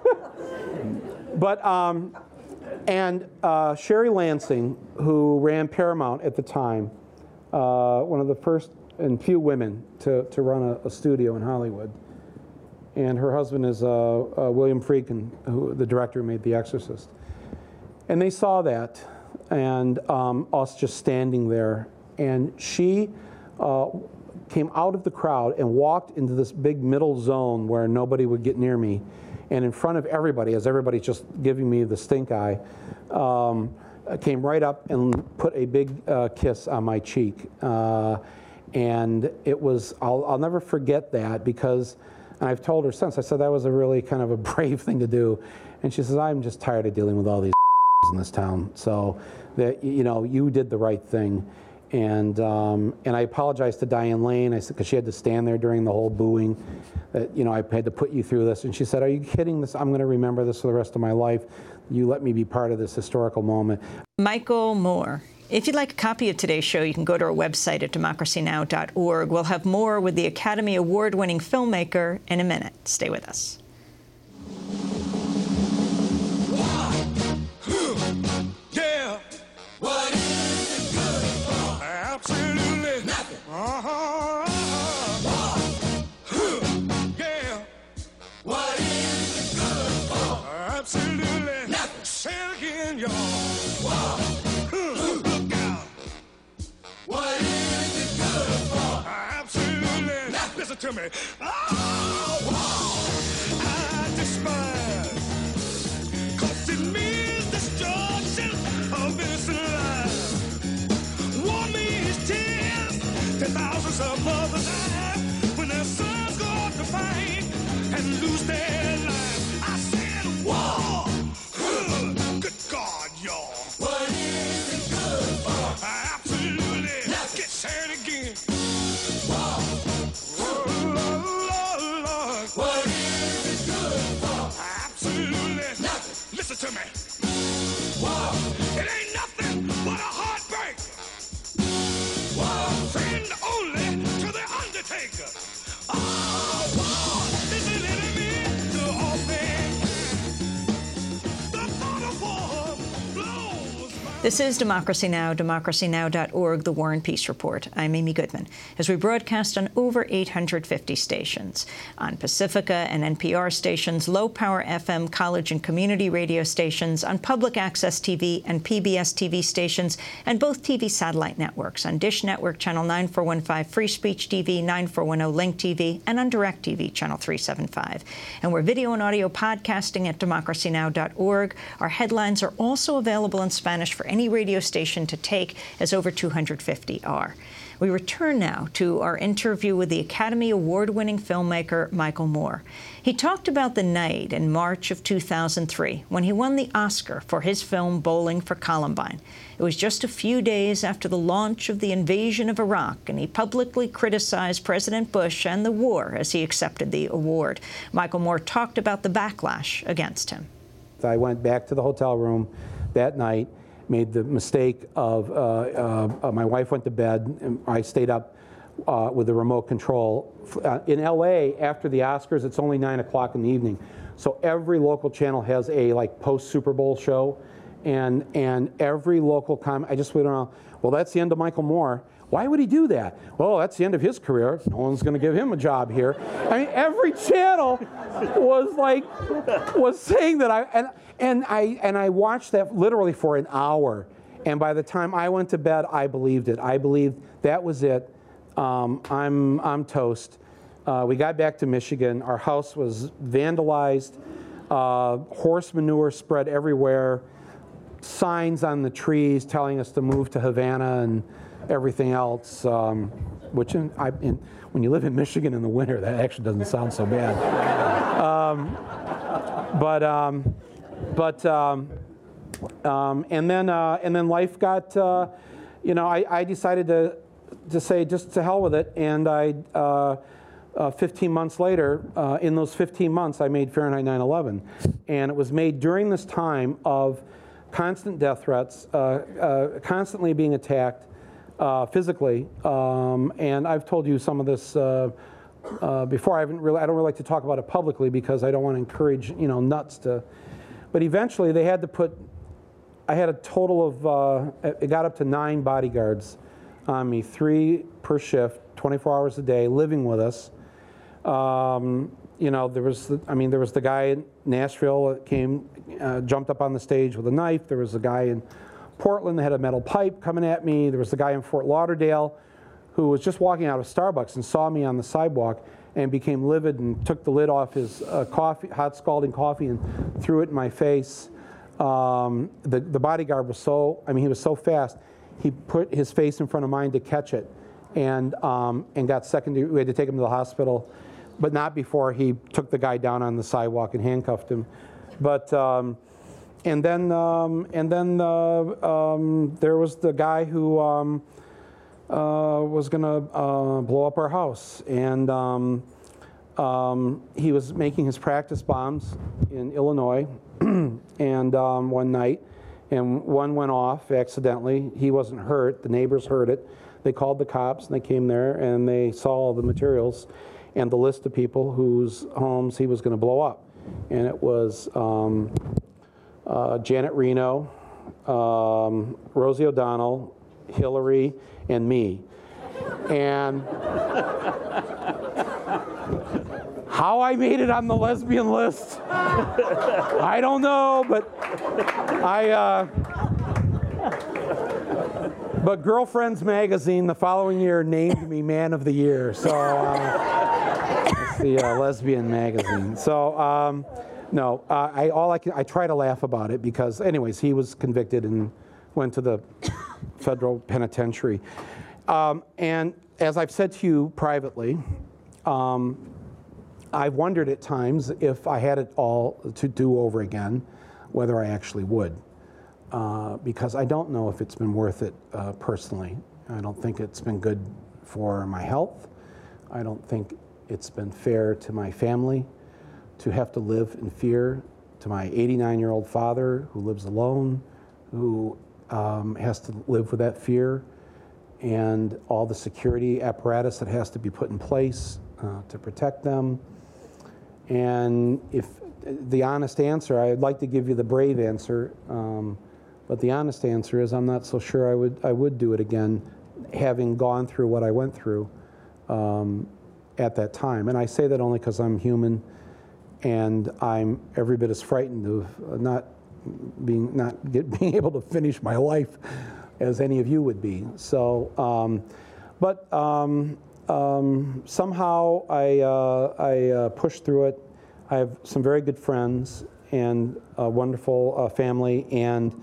but um, and uh, Sherry Lansing, who ran Paramount at the time. Uh, one of the first and few women to, to run a, a studio in Hollywood. And her husband is uh, uh, William Friedkin, who, the director who made The Exorcist. And they saw that, and um, us just standing there. And she uh, came out of the crowd and walked into this big middle zone where nobody would get near me. And in front of everybody, as everybody's just giving me the stink eye, um, came right up and put a big uh, kiss on my cheek. Uh, and it was, I'll, I'll never forget that, because, and I've told her since, I said that was a really kind of a brave thing to do. And she says, I'm just tired of dealing with all these in this town. So that, you know, you did the right thing. And um, and I apologized to Diane Lane, I said, because she had to stand there during the whole booing, that, you know, I had to put you through this. And she said, are you kidding? This, I'm going to remember this for the rest of my life. You let me be part of this historical moment. Michael Moore. If you'd like a copy of today's show, you can go to our website at democracy now dot org. We'll have more with the Academy Award-winning filmmaker in a minute. Stay with us. Yeah. What is it good for? Absolutely nothing. Uh-huh. Yeah. What is it good for? Absolutely nothing. Say it again, y'all. Look out. What is it good for? Absolutely nothing. Listen to me. Oh, I despise. 'Cause it means destruction of innocent lives. War means tears to thousands of mothers have when their sons go out to fight and lose their lives. I said war. Good God, y'all. What is it good for? Absolutely. Let's get sad again. War. Oh, Lord, Lord. What is it good for? Absolutely nothing. Listen to me. War. It ain't nothing but a heartbreak. War. Friend only to the undertaker. Oh, war is an enemy to all things. The thought of war blows my... This is Democracy Now!, democracy now dot org, the War and Peace Report. I'm Amy Goodman. As we broadcast on over eight hundred fifty stations, on Pacifica and N P R stations, low-power F M college and community radio stations, on public access T V and P B S T V stations, and both T V satellite networks, on Dish Network Channel nine four one five, Free Speech T V, nine four one zero Link T V, and on DirecTV Channel three seventy-five. And we're video and audio podcasting at democracy now dot org. Our headlines are also available in Spanish for any radio station to take, as over two hundred fifty are. We return now to our interview with the Academy Award-winning filmmaker Michael Moore. He talked about the night in March of two thousand three when he won the Oscar for his film Bowling for Columbine. It was just a few days after the launch of the invasion of Iraq, and he publicly criticized President Bush and the war as he accepted the award. Michael Moore talked about the backlash against him. I went back to the hotel room that night, made the mistake of, uh, uh, my wife went to bed, and I stayed up uh, with the remote control. Uh, in L A, after the Oscars, it's only nine o'clock in the evening. So every local channel has a like post-Super Bowl show, and and every local com, I just went around, well, that's the end of Michael Moore. Why would he do that? Well, that's the end of his career. No one's going to give him a job here. I mean, every channel was like, was saying that I, and, and I, and I watched that literally for an hour. And by the time I went to bed, I believed it. I believed that was it. Um, I'm, I'm toast. Uh, we got back to Michigan. Our house was vandalized. Uh, horse manure spread everywhere. signs on the trees telling us to move to Havana and everything else, um, which in, I, in, when you live in Michigan in the winter, that actually doesn't sound so bad. um, but um, but um, um, and then uh, and then life got, uh, you know, I, I decided to to say just to hell with it, and I. Uh, Uh, fifteen months later, uh, in those fifteen months, I made Fahrenheit nine eleven. And it was made during this time of constant death threats, uh, uh, constantly being attacked uh, physically. Um, and I've told you some of this uh, uh, before. I haven't really, I don't really like to talk about it publicly because I don't want to encourage, you know, nuts to. But eventually, they had to put. I had a total of. Uh, it got up to nine bodyguards on me, three per shift, twenty-four hours a day, living with us. Um, you know, there was, the, I mean, there was the guy in Nashville that came, uh, jumped up on the stage with a knife. There was a guy in Portland that had a metal pipe coming at me. There was the guy in Fort Lauderdale who was just walking out of Starbucks and saw me on the sidewalk and became livid and took the lid off his uh, coffee, hot scalding coffee, and threw it in my face. Um, the, the bodyguard was so, I mean, he was so fast, he put his face in front of mine to catch it, and um, and got second degree. We had to take him to the hospital, but not before he took the guy down on the sidewalk and handcuffed him. But um, and then um, and then uh, um, there was the guy who um, uh, was going to uh, blow up our house, and um, um, he was making his practice bombs in Illinois, and um, one night, and one went off accidentally. He wasn't hurt. The neighbors heard it. They called the cops, and they came there, and they saw all the materials and the list of people whose homes he was going to blow up. And it was um, uh, Janet Reno, um, Rosie O'Donnell, Hillary, and me. And how I made it on the lesbian list, I don't know, but I... Uh, But Girlfriends Magazine the following year named me Man of the Year. So uh, it's the uh, lesbian magazine. So um, no, uh, I all I can, I try to laugh about it because, anyways, he was convicted and went to the federal penitentiary. Um, and as I've said to you privately, um, I've wondered at times if I had it all to do over again, whether I actually would. Uh, because I don't know if it's been worth it uh, personally. I don't think it's been good for my health. I don't think it's been fair to my family to have to live in fear, to my eighty-nine-year-old father who lives alone, who um, has to live with that fear, and all the security apparatus that has to be put in place uh, to protect them. And if the honest answer, I'd like to give you the brave answer, um, but the honest answer is I'm not so sure I would I would do it again, having gone through what I went through um, at that time. And I say that only because I'm human, and I'm every bit as frightened of not being not get, being able to finish my life as any of you would be. So, um, but um, um, somehow I uh, I uh, pushed through it. I have some very good friends and a wonderful uh, family, and.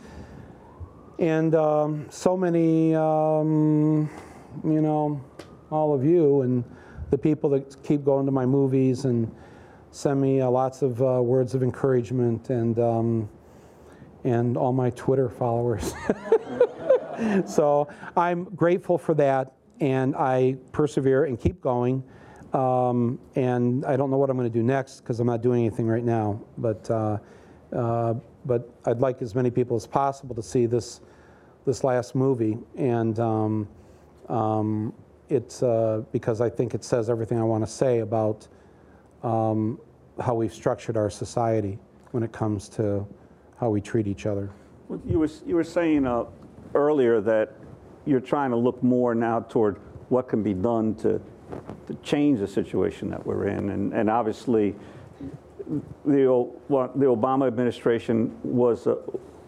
And um, so many, um, you know, all of you and the people that keep going to my movies and send me uh, lots of uh, words of encouragement, and um, and all my Twitter followers. So I'm grateful for that, and I persevere and keep going. Um, and I don't know what I'm going to do next because I'm not doing anything right now. But uh, uh, but I'd like as many people as possible to see this. This last movie, and um, um, it's uh, because I think it says everything I want to say about um, how we've structured our society when it comes to how we treat each other. Well, you were you were saying uh, earlier that you're trying to look more now toward what can be done to to change the situation that we're in, and and obviously the well, the Obama administration was. Uh,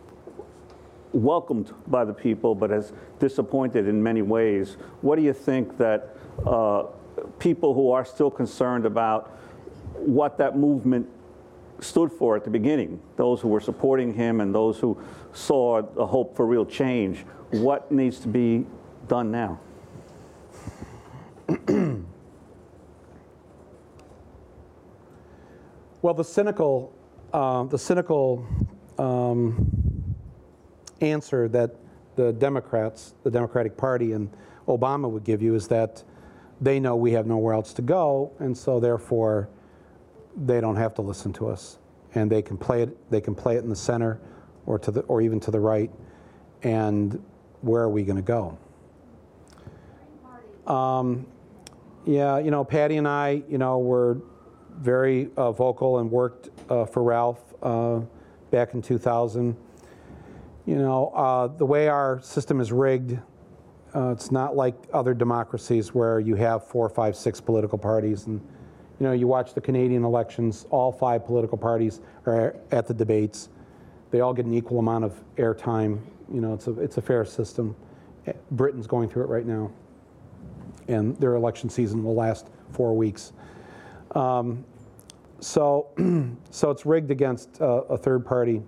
welcomed by the people, but has disappointed in many ways. What do you think that uh, people who are still concerned about what that movement stood for at the beginning, those who were supporting him and those who saw a hope for real change. What needs to be done now? Well, the cynical, uh, the cynical um, answer that the Democrats, the Democratic Party, and Obama would give you is that they know we have nowhere else to go, and so therefore they don't have to listen to us, and they can play it. They can play it in the center, or to the, or even to the right, and where are we going to go? Um, yeah, you know, Patty and I, you know, were very uh, vocal and worked uh, for Ralph uh, back in two thousand. You know, uh, the way our system is rigged, uh, it's not like other democracies where you have four, five, six political parties. And, you know, you watch the Canadian elections, all five political parties are at the debates. They all get an equal amount of airtime. You know, it's a, it's a fair system. Britain's going through it right now. And their election season will last four weeks. Um, so, so it's rigged against uh, a third party.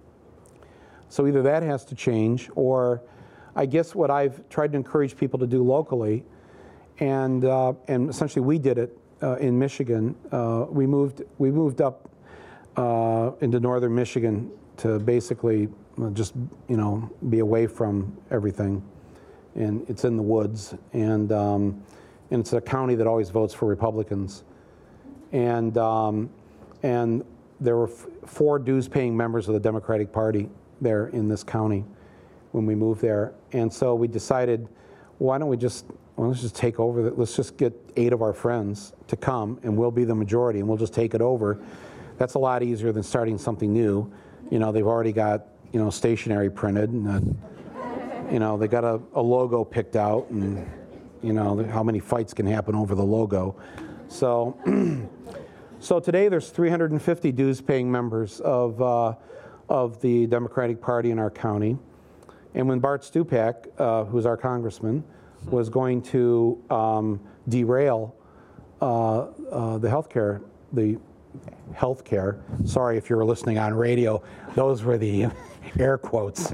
So either that has to change, or I guess what I've tried to encourage people to do locally, and uh, and essentially we did it uh, in Michigan. Uh, we moved we moved up uh, into northern Michigan to basically just you know be away from everything, and it's in the woods, and um, and it's a county that always votes for Republicans, and um, and there were f- four dues-paying members of the Democratic Party there in this county when we moved there, and so we decided, why don't we just well, let's just take over the, let's just get eight of our friends to come, and we'll be the majority, and we'll just take it over. That's a lot easier than starting something new. You know, they've already got you know stationery printed, and uh, you know they got a, a logo picked out, and you know how many fights can happen over the logo. So, so today there's three hundred fifty dues-paying members of. Uh, of the Democratic Party in our county. And when Bart Stupak, uh, who's our congressman, was going to um, derail uh, uh, the healthcare, the healthcare, sorry if you were listening on radio, those were the air quotes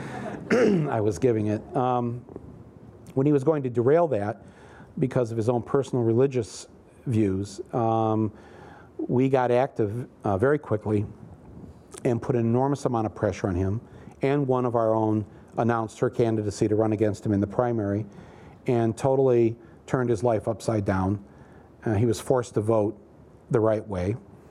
I was giving it. Um, when he was going to derail that because of his own personal religious views, um, we got active uh, very quickly and put an enormous amount of pressure on him, and one of our own announced her candidacy to run against him in the primary, and totally turned his life upside down. Uh, he was forced to vote the right way,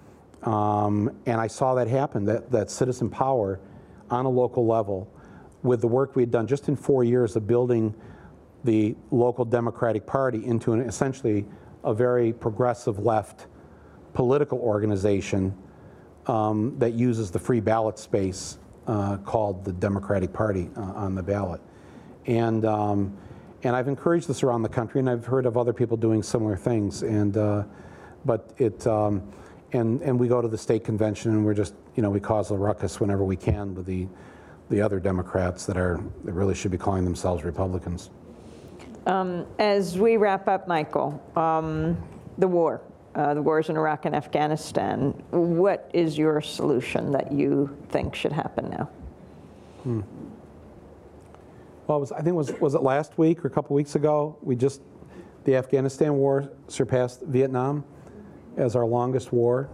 um, and I saw that happen, that, that citizen power on a local level, with the work we had done just in four years of building the local Democratic Party into an essentially a very progressive left political organization Um, that uses the free ballot space uh, called the Democratic Party uh, on the ballot. And um, and I've encouraged this around the country, and I've heard of other people doing similar things. And uh, but it um, and and we go to the state convention, and we're just you know we cause a ruckus whenever we can with the the other Democrats that are that really should be calling themselves Republicans. Um, as we wrap up, Michael, um, the war. Uh, the wars in Iraq and Afghanistan. What is your solution that you think should happen now? Hmm. Well, it was, I think it was was it last week or a couple weeks ago? We just the Afghanistan war surpassed Vietnam as our longest war.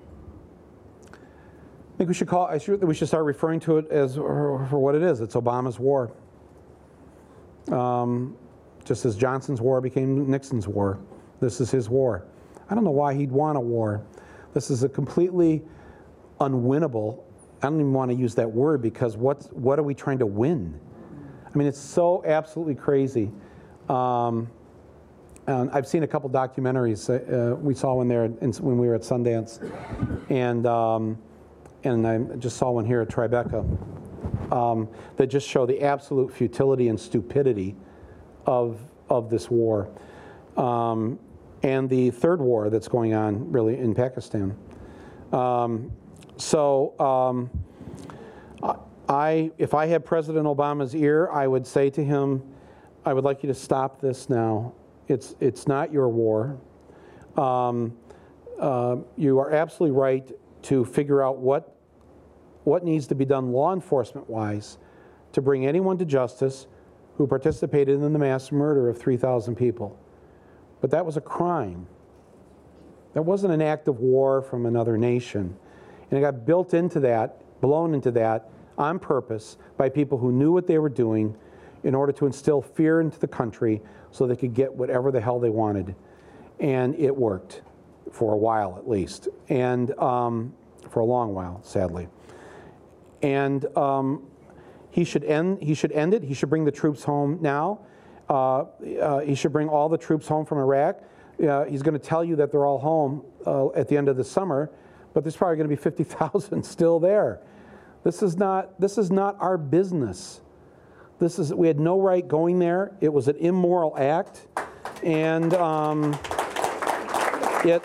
I think we should call. I should we should start referring to it as for, for what it is. It's Obama's war. Um, just as Johnson's war became Nixon's war, this is his war. I don't know why he'd want a war. This is a completely unwinnable, I don't even want to use that word, because what's, what are we trying to win? I mean, it's so absolutely crazy. Um, and I've seen a couple documentaries. Uh, we saw one there in, when we were at Sundance, and um, and I just saw one here at Tribeca um, that just show the absolute futility and stupidity of of this war. Um, and the third war that's going on really in Pakistan. Um, so um, I, if I had President Obama's ear, I would say to him, I would like you to stop this now. It's, it's not your war. Um, uh, you are absolutely right to figure out what, what needs to be done law enforcement-wise to bring anyone to justice who participated in the mass murder of three thousand people. But that was a crime. That wasn't an act of war from another nation. And it got built into that, blown into that, on purpose by people who knew what they were doing in order to instill fear into the country so they could get whatever the hell they wanted. And it worked, for a while at least, and um, for a long while, sadly. And um, he should end, he should end it. He should bring the troops home now. Uh, uh, he should bring all the troops home from Iraq. Uh, he's going to tell you that they're all home uh, at the end of the summer, but there's probably going to be fifty thousand still there. This is not, this is not our business. This is, we had no right going there. It was an immoral act, and um, it,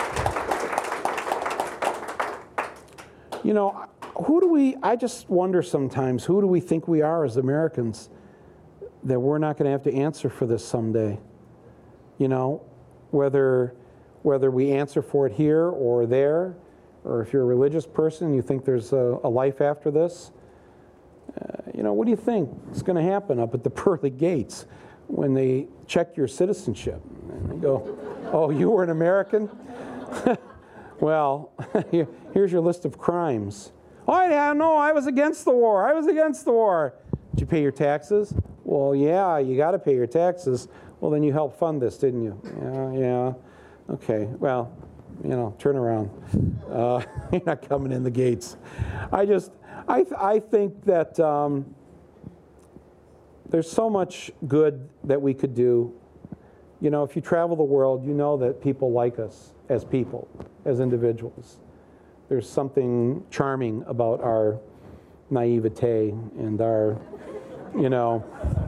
you know, who do we, I just wonder sometimes, who do we think we are as Americans that we're not going to have to answer for this someday? You know, whether, whether we answer for it here or there, or if you're a religious person and you think there's a, a life after this, uh, you know, what do you think is going to happen up at the pearly gates when they check your citizenship? And they go, oh, you were an American? Well, here's your list of crimes. Oh, yeah, no, I was against the war. I was against the war. Did you pay your taxes? Well, yeah, you got to pay your taxes. Well, then you helped fund this, didn't you? Yeah, yeah. Okay, well, you know, turn around. Uh, you're not coming in the gates. I just, I, th I think that um, there's so much good that we could do. You know, if you travel the world, you know that people like us as people, as individuals. There's something charming about our naivete and our, you know,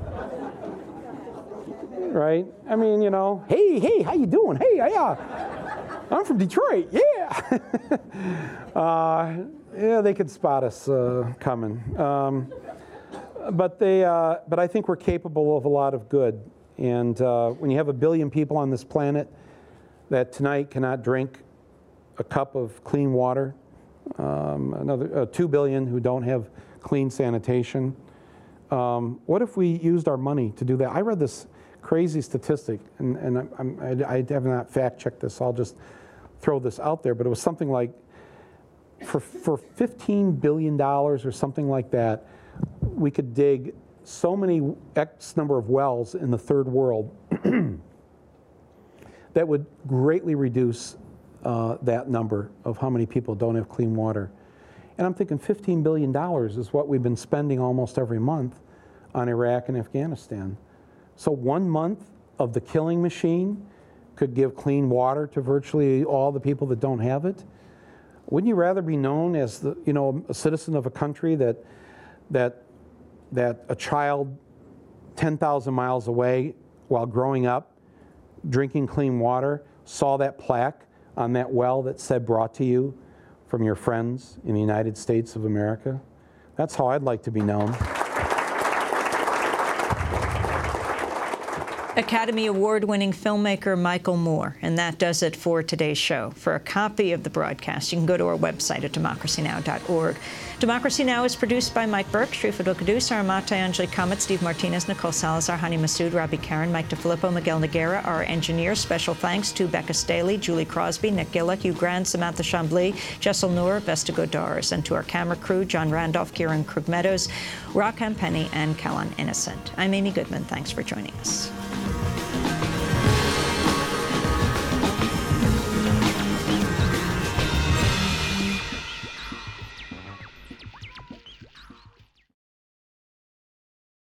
right? I mean, you know, hey, hey, how you doing? Hey, yeah, I'm from Detroit, yeah. uh, yeah, they could spot us uh, coming. Um, but they, uh, but I think we're capable of a lot of good. And uh, when you have a billion people on this planet that tonight cannot drink a cup of clean water, um, another uh, two billion who don't have clean sanitation, um, what if we used our money to do that? I read this crazy statistic, and, and I'm, I'm, I have not fact-checked this, so I'll just throw this out there, but it was something like, for, for fifteen billion dollars or something like that, we could dig so many X number of wells in the third world that would greatly reduce uh, that number of how many people don't have clean water. And I'm thinking fifteen billion dollars is what we've been spending almost every month on Iraq and Afghanistan. So one month of the killing machine could give clean water to virtually all the people that don't have it. Wouldn't you rather be known as the, you know, a citizen of a country that, that, that a child ten thousand miles away while growing up, drinking clean water, saw that plaque on that well that said brought to you from your friends in the United States of America? That's how I'd like to be known. Academy Award-winning filmmaker Michael Moore. And that does it for today's show. For a copy of the broadcast, you can go to our website at democracy now dot org. Democracy Now! Is produced by Mike Burke, Shrifa Dukadus, Aramata Anjali Kamat, Steve Martinez, Nicole Salazar, Hani Masood, Robbie Karen, Mike DeFilippo, Miguel Noguera, our engineers. Special thanks to Becca Staley, Julie Crosby, Nick Gillick, Hugh Grant, Samantha Chambly, Jessel Noor, Vesta Godars, and to our camera crew, John Randolph, Kieran Krug Meadows, Rockam Penny, and Callan Innocent. I'm Amy Goodman. Thanks for joining us.